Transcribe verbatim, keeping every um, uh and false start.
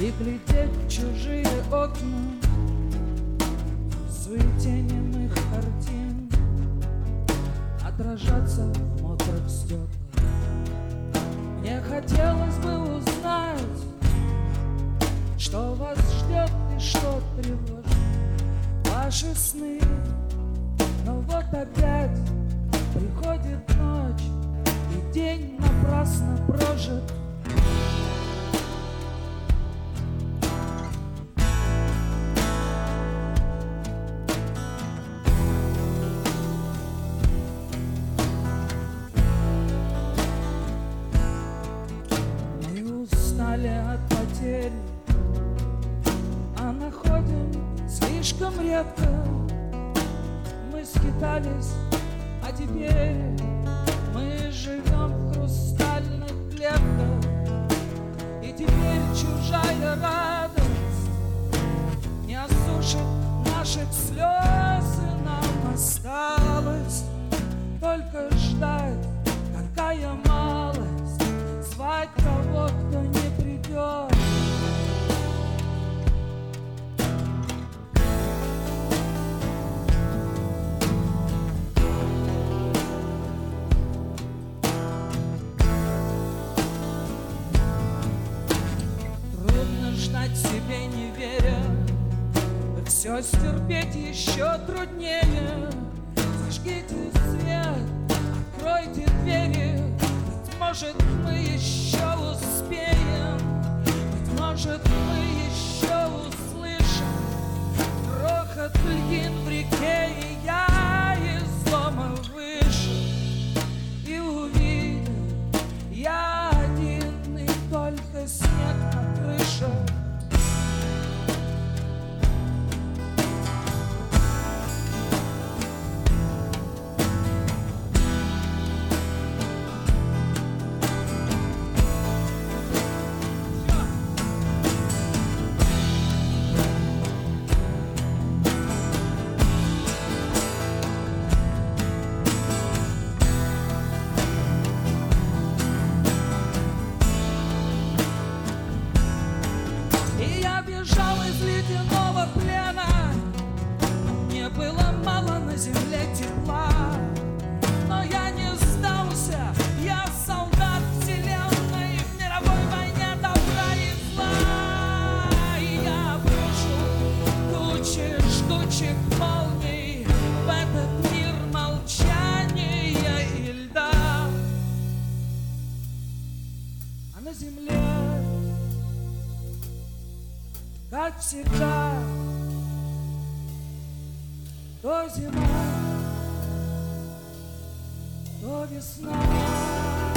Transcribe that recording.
И глядеть в чужие окна, в суете немых картин, отражаться в мокрых стеклах. Мне хотелось бы узнать, что вас ждет и что тревожит ваши сны. Но вот опять приходит ночь, и день напрасно прожит. Мы устали от потерь, а находим слишком редко. Мы скитались, а теперь мы живем в хрустальных клетках. И теперь чужая радость не осушит наших слез, и нам осталось только ждать. Какая малость звать того, кто не придет. Ждать себе не веря, все стерпеть еще труднее. Зажгите свет, откройте двери, быть может, мы еще успеем, быть может, мы еще услышим грохот льдин в реке, и я из дома вышел и увидел я один, и только снег на крыше. Бежал из ледяного плена, мне было мало на земле тепла, но я не сдался, я солдат вселенной в мировой войне добра и зла. И я брошу тучи жгучих молний в этот мир молчания и льда, а на земле, как всегда, то зима, то весна.